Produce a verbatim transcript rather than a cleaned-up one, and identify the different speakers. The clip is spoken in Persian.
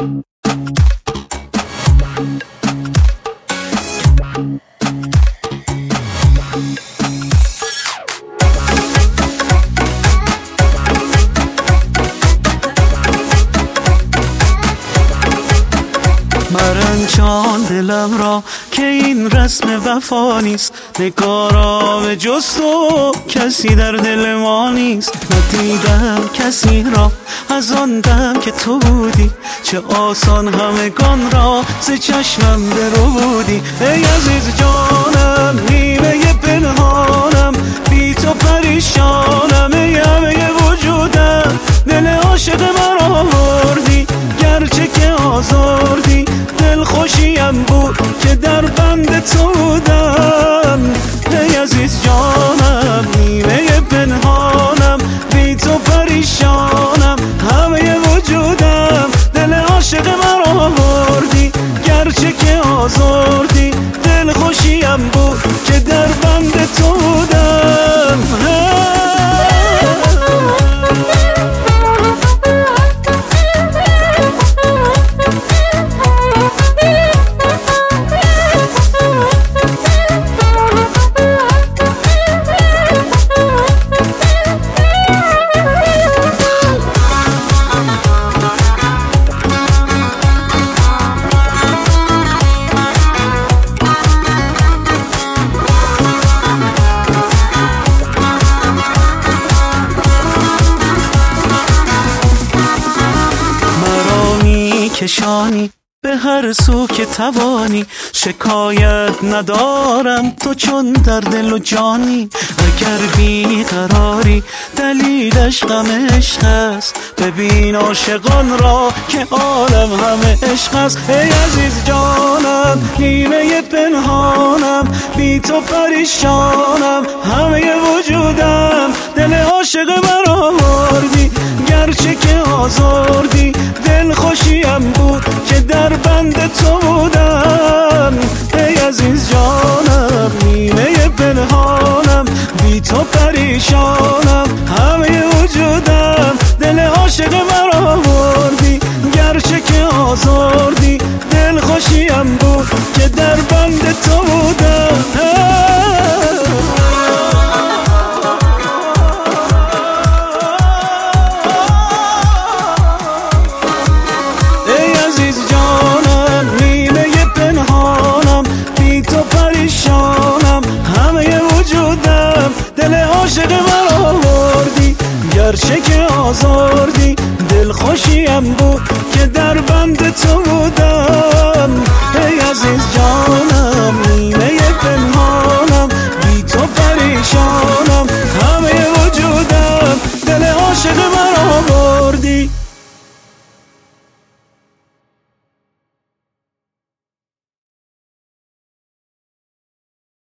Speaker 1: مرنجان دلم را که این رسم وفا نیست، نگارا به جز تو کسی در دل ما نیست. ندیدم کسی را از آن دم که تو بودی، چه آسان همگان را ز چشمم درو بودی. ای عزیز جانم نیمه پنهانم، بی تو پریشانم. ای همه وجودم دل عاشق من آوردی، گرچه که آزردی دل خوشیم بود که در بند تو بودم. ای عزیز جانم نیمه پنهانم، بی تو پریشانم. همه وجودم دل عاشق من آوردی، گرچه که آزردی دل خوشیم بود که در بند تو بودم. کشانی به هر سو که توانی، شکایت ندارم تو چون در دل و جانی. اگر بیقراری دلیلش غم عشق است، ببین عاشقان را که عالم همه عشق است. ای عزیز جانم نیمه پنهانم، بی تو پریشانم. همه وجودم دل عاشق من آوردی، گرچه که آزردی دل خوشیم بود که در بند تو بودم. ای عزیز جانم نیمه پنهانم، بی تو پریشانم. همه وجودم دل عاشق من آوردی، گرچه که آزردی دل خوشیم بود که در بند تو بودم. دل عاشق من آوردی، گرچه که آزار